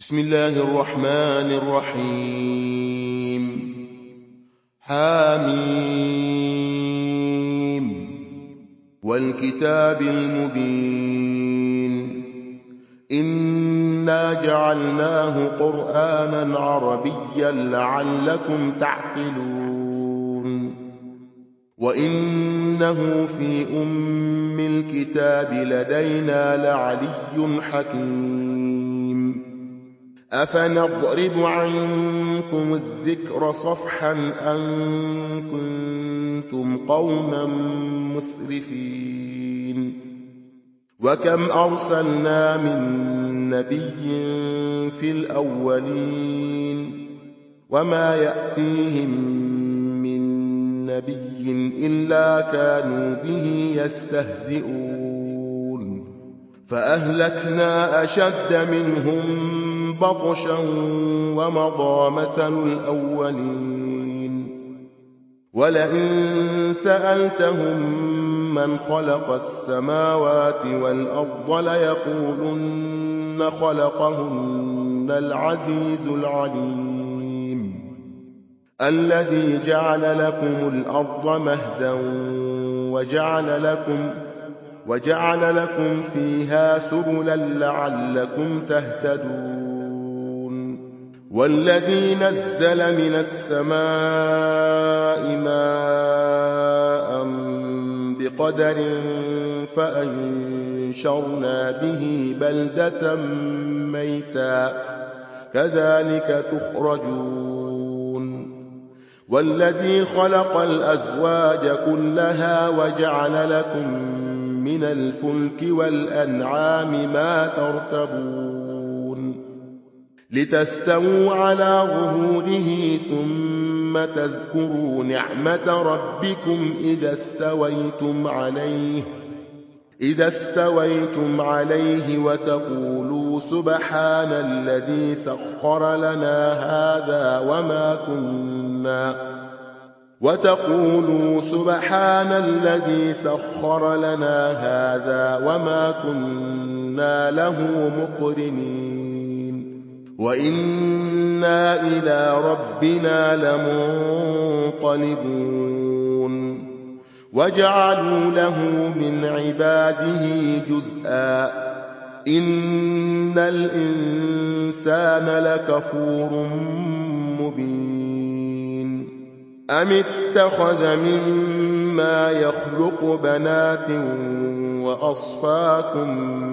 بسم الله الرحمن الرحيم. حاميم والكتاب المبين. إنا جعلناه قرآنا عربيا لعلكم تعقلون. وإنه في أم الكتاب لدينا لعلي حكيم. أفنضرب عنكم الذكر صفحا أن كنتم قوما مسرفين. وكم أرسلنا من نبي في الأولين وما يأتيهم من نبي إلا كانوا به يستهزئون. فأهلكنا أشد منهم بطشا ومضى مثل الأولين. ولئن سألتهم من خلق السماوات والأرض ليقولن خلقهن العزيز العليم. الذي جعل لكم الأرض مهدا وجعل لكم فيها سبلا لعلكم تهتدون. والذي نزل من السماء ماء بقدر فأنشرنا به بلدة ميتا كذلك تخرجون. والذي خلق الأزواج كلها وجعل لكم من الفلك والأنعام ما تركبون لتستووا على ظهوره ثم تذكروا نعمة ربكم إذا استويتم عليه وتقولوا سبحان الذي سخر لنا هذا وما كنا له مقرنين وإنا إلى ربنا لمنقلبون. وجعلوا له من عباده جزءا إن الإنسان لكفور مبين. أم اتخذ مما يخلق بنات وأصفاكم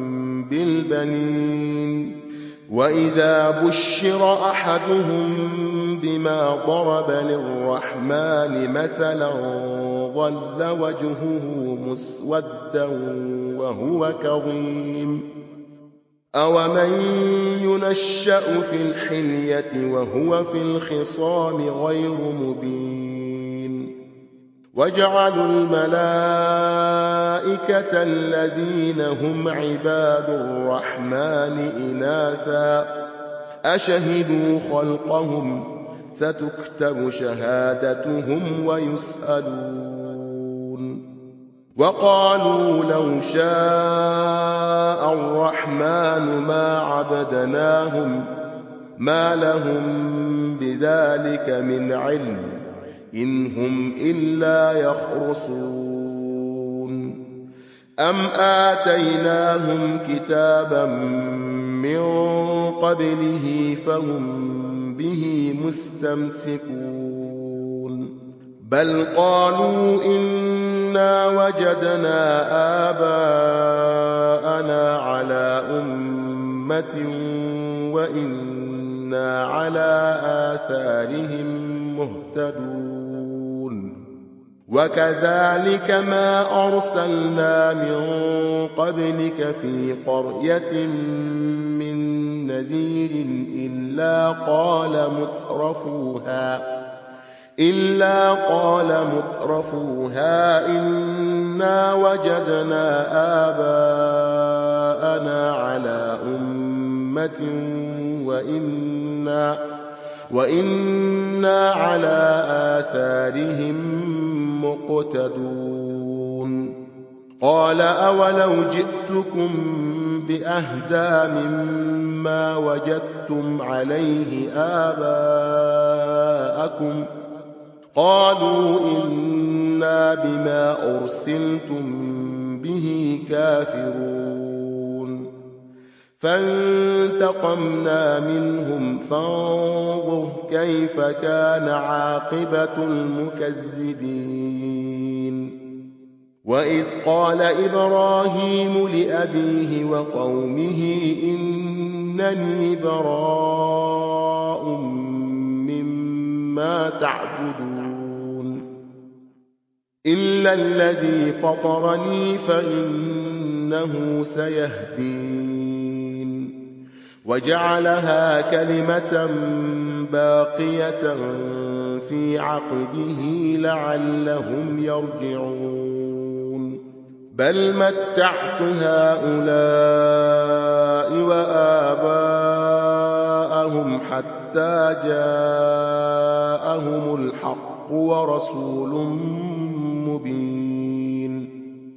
بالبنين وإذا بشر أحدهم بما ضرب للرحمن مثلا ظل وجهه مسودا وهو كظيم. أومن ينشأ في الحلية وهو في الخصام غير مبين. وجعلوا الملائكة الذين هم عباد الرحمن إناثا أشهدوا خلقهم ستكتب شهادتهم ويسألون. وقالوا لو شاء الرحمن ما عبدناهم ما لهم بذلك من علم إن هم إلا يخرصون. أم آتيناهم كتابا من قبله فهم به مستمسكون. بل قالوا إنا وجدنا آباءنا على أمة وإنا على آثارهم مهتدون. وكذلك ما أرسلنا من قبلك في قرية من نذير إلا قال مترفوها إنا وجدنا آباءنا على أمة وإنا على آثارهم مقتدون. قال أولو جئتكم بأهدى مما ما وجدتم عليه آباءكم قالوا إنا بما أرسلتم به كافرون فانتقمنا منهم فانظر كيف كان عاقبة المكذبين وإذ قال إبراهيم لأبيه وقومه إنني براء مما تعبدون إلا الذي فطرني فإنه سيهدين وجعلها كلمة باقية في عقبه لعلهم يرجعون بل متعت هؤلاء وآباءهم حتى جاءهم الحق ورسول مبين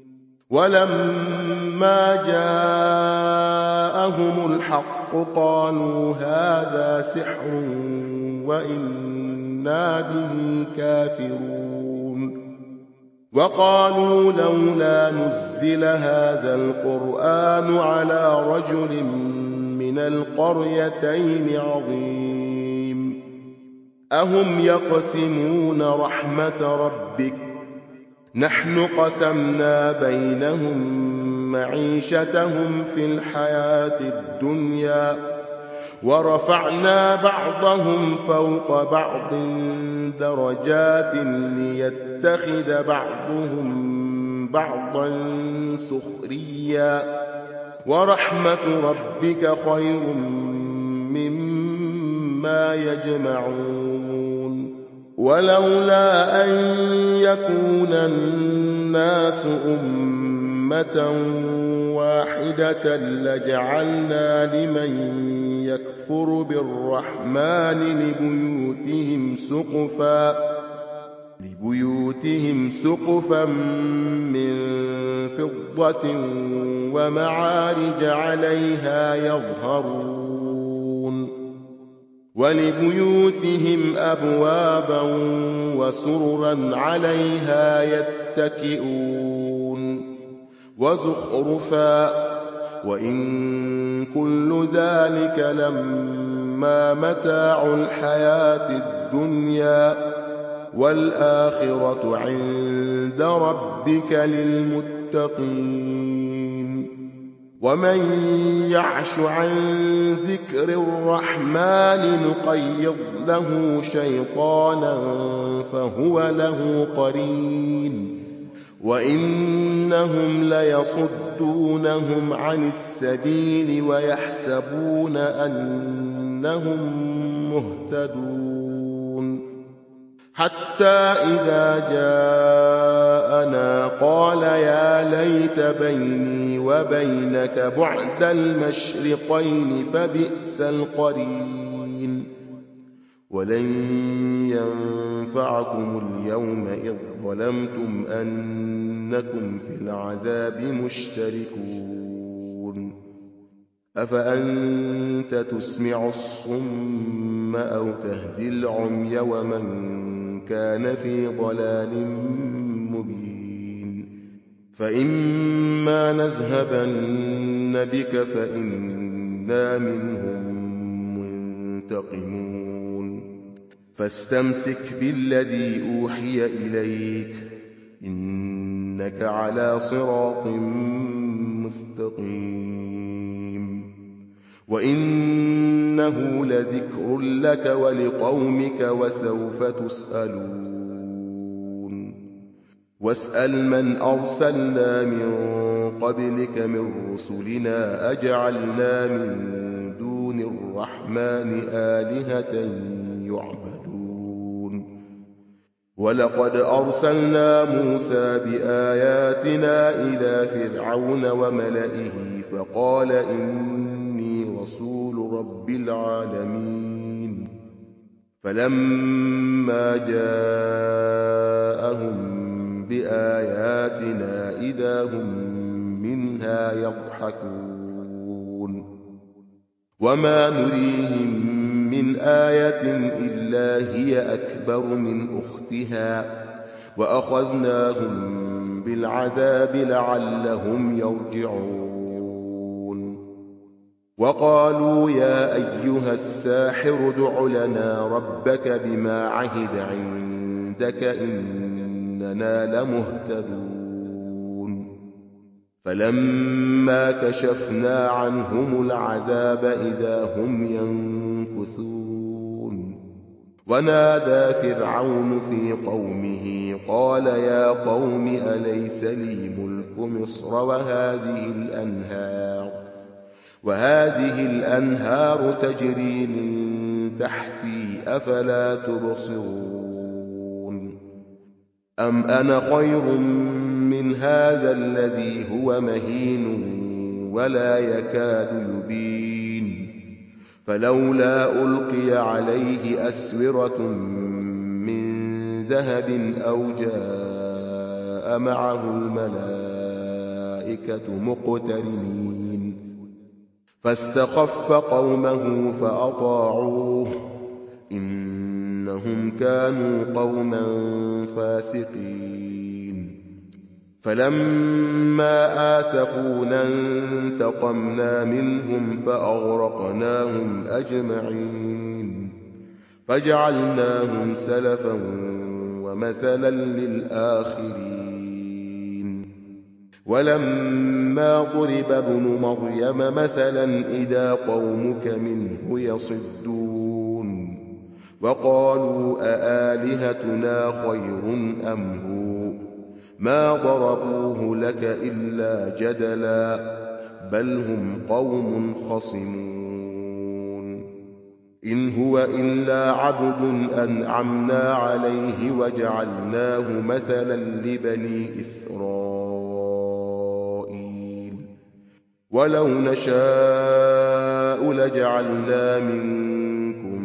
ولما جاءهم الحق قالوا هذا سحر وإنا به كافرون وقالوا لولا نزل هذا القرآن على رجل من القريتين عظيم أهم يقسمون رحمة ربك نحن قسمنا بينهم معيشتهم في الحياة الدنيا ورفعنا بعضهم فوق بعض درجات ليتخذ بعضهم بعضا سخريا ورحمة ربك خير مما يجمعون ولولا أن يكون الناس أمة واحدة لجعلنا لمن يكفر بالرحمن لبيوتهم سقفا من فضة ومعارج عليها يظهرون ولبيوتهم أبوابا وسررا عليها يتكئون وزخرفا وإن كل ذلك لما متاع الحياة الدنيا والآخرة عند ربك للمتقين ومن يعش عن ذكر الرحمن نقيض له شيطانا فهو له قرين وإنهم ليصدونهم عن السبيل ويحسبون أنهم مهتدون حتى إذا جاءنا قال يا ليت بيني وبينك بعد المشرقين فبئس القرين ولن ينفعكم اليوم إذ ظلمتم أنكم في العذاب مشتركون أفأنت تسمع الصم أو تهدي العمي ومن كان في ضلال مبين فإما نذهبن بك فإنا منهم منتقمون فاستمسك بالذي أوحي إليك إنك على صراط مستقيم وإنه لذكر لك ولقومك وسوف تسألون واسأل من أرسلنا من قبلك من رسلنا أجعلنا من دون الرحمن آلهة يعبدون ولقد أرسلنا موسى بآياتنا إلى فرعون وملئه فقال إني رسول رب العالمين فلما جاءهم بآياتنا إذا هم منها يضحكون وما نريهم من آية إلا هي أكبر من أختها وأخذناهم بالعذاب لعلهم يرجعون. وقالوا يا أيها الساحر ادع لنا ربك بما عهد عندك إننا لمهتدون. فلما كشفنا عنهم العذاب إذا هم ينكثون. ونادى فرعون في قومه قال يا قوم أليس لي ملك مصر وهذه الأنهار تجري من تحتي أفلا تبصرون. أم أنا خير من هذا الذي هو مهين ولا يكاد يبين. فلولا ألقي عليه أسورة من ذهب أو جاء معه الملائكة مقترنين. فاستخف قومه فأطاعوه إنهم كانوا قوما فاسقين. فلما آسفونا انتقمنا منهم فأغرقناهم أجمعين فجعلناهم سلفا ومثلا للآخرين. ولما ضرب ابن مريم مثلا إذا قومك منه يصدون. وقالوا أآلهتنا خير أم هو ما ضربوه لك إلا جدلا بل هم قوم خصمون. إن هو إلا عبد أنعمنا عليه وجعلناه مثلا لبني إسرائيل. ولو نشاء لجعلنا منكم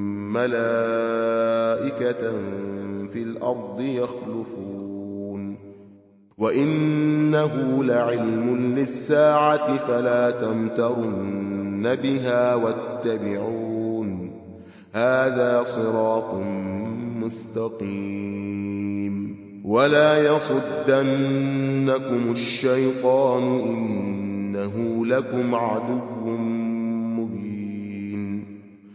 ملائكة في الأرض يخلفون. وإنه لعلم للساعة فلا تمترن بها واتبعون هذا صراط مستقيم. ولا يصدنكم الشيطان إنه لكم عدو مبين.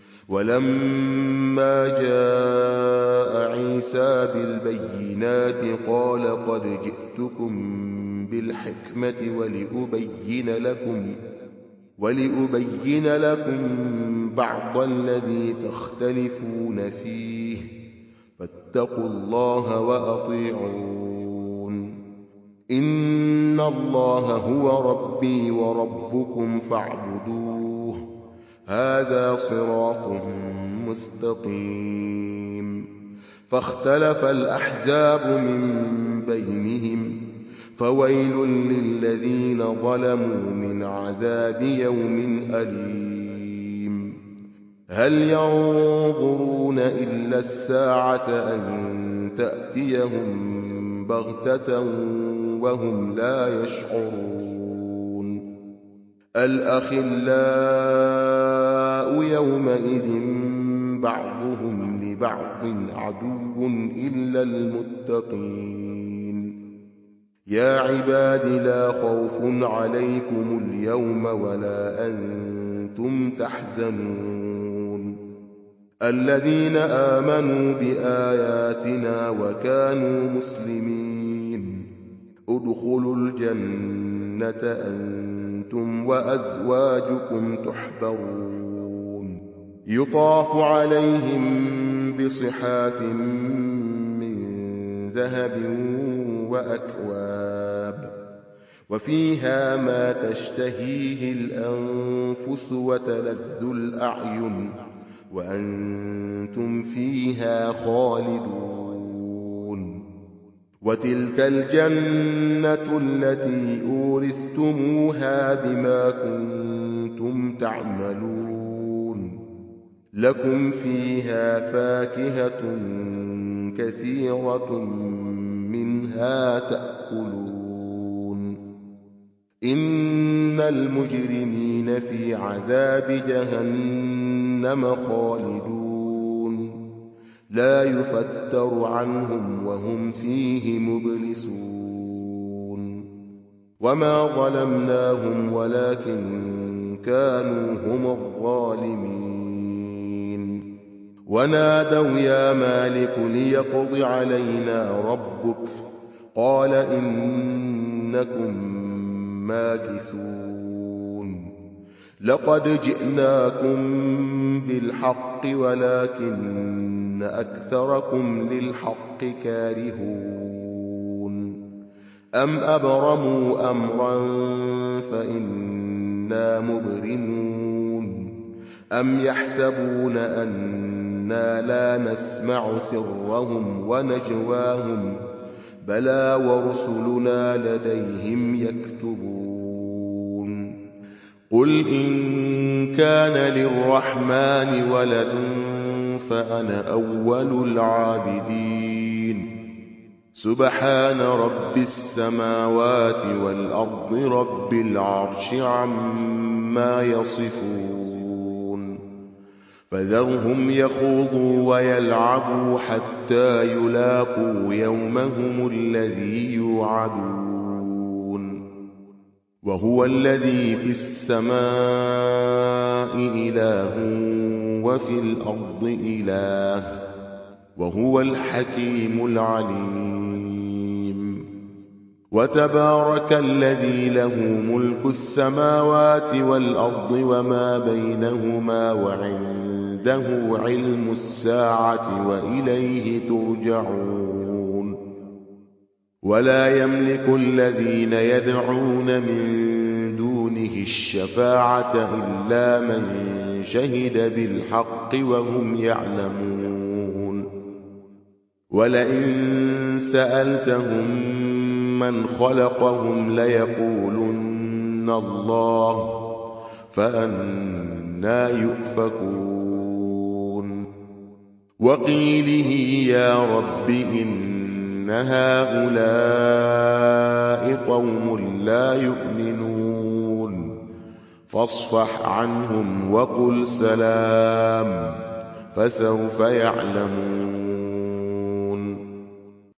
ولما جاء عيسى بالبينات قال قد جئتكم بالحكمة ولأبين لكم بعض الذي تختلفون فيه فاتقوا الله وأطيعون. إن الله هو ربي وربكم فاعبدوه هذا صراط مستقيم. فاختلف الأحزاب من بينهم فويل للذين ظلموا من عذاب يوم أليم. هل ينظرون إلا الساعة أن تأتيهم بغتة وهم لا يشعرون. الأخلاء يومئذ بعضهم لبعض عدو إلا المتقين. يا عباد لا خوف عليكم اليوم ولا أنتم تحزنون الذين آمنوا بآياتنا وكانوا مسلمين ادخلوا الجنة أنتم وأزواجكم تحبرون يطاف عليهم بصحاف من ذهب وأكواب وفيها ما تشتهيه الأنفس وتلذ الأعين وأنتم فيها خالدون. وتلك الجنة التي أورثتموها بما كنتم تعملون لكم فيها فاكهة كثيرة منها تأكلون إن المجرمين في عذاب جهنم خالدون لا يفتر عنهم وهم فيه مبلسون وما ظلمناهم ولكن كانوا هم الظالمين ونادوا يا مالك ليقض علينا ربك قال إنكم ماكثون لقد جئناكم بالحق ولكن أكثركم للحق كارهون أم أبرموا أمرا فإنا مبرمون أم يحسبون أنا لا نسمع سرهم ونجواهم بلى ورسلنا لديهم يكتبون قل إن كان للرحمن ولد فأنا أول العابدين سبحان رب السماوات والأرض رب العرش عما يصفون فذرهم يخوضوا ويلعبوا حتى يلاقوا يومهم الذي يوعدون وهو الذي في السماء إله وفي الأرض إله وهو الحكيم العليم وتبارك الذي له ملك السماوات والأرض وما بينهما وعنده علم الساعة وإليه ترجعون ولا يملك الذين يدعون من دونه الشفاعة إلا من شهد بالحق وهم يعلمون ولئن سألتهم من خلقهم ليقولن الله فأنى يؤفكون وقيله يا رب إن هؤلاء قوم لا يؤمنون فاصفح عنهم وقل سلام فسوف يعلمون